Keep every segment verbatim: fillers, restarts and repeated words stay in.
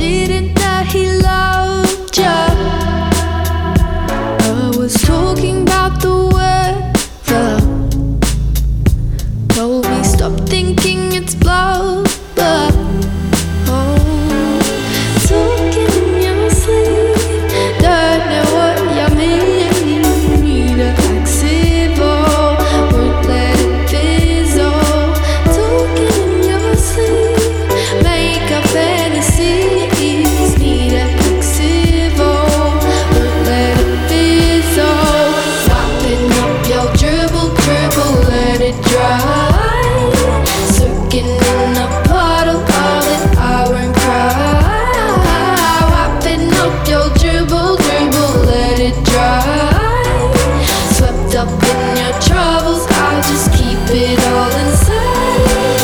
didn't that he loved ya. I was talking about the weather. Told me stop thinking it's blah blah. Oh, talking in your sleep. Don't know what you mean. Need a flexible. Won't let it fizzle. Talking in your sleep. Make up fantasies. Need a flexible. Won't let it fizzle. Wiping up your dribble, dribble, let it dry. Soaking in a puddle, all that I won't cry. Wiping up your dribble, dribble, let it dry. Swept up in your troubles, I'll just keep it all inside.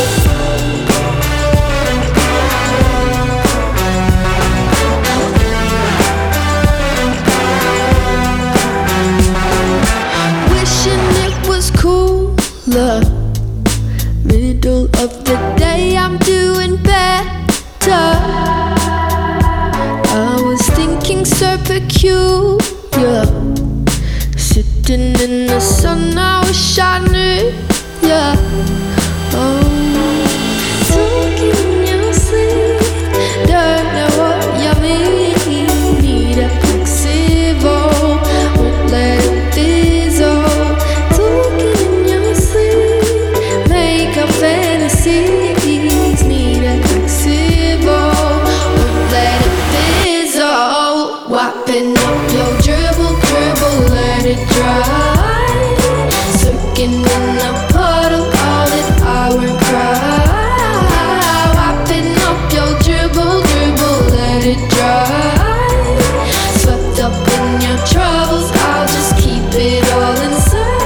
Wishing it was cooler. Middle of the day, I'm doing better. I was thinking so peculiar. Sitting in the sun, I wish I knew ya. Oh, talking in your sleep. Don't know what you mean. Need a flexible. Won't let it fizzle. Talking in your sleep. Make up fantasies. Need a flexible. Won't let it fizzle. Wiping up your dribble, dribble, let it dry. Soaking in a puddle, all that I won't cry. Wiping up your dribble, dribble, let it dry. Swept up in your troubles, I'll just keep it all inside.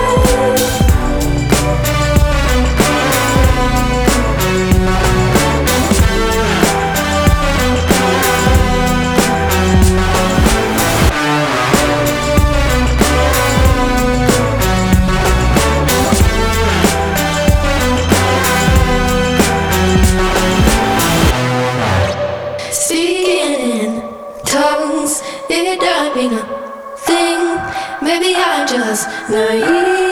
Speaking in tongues, it don't mean a thing. Maybe I'm just naive.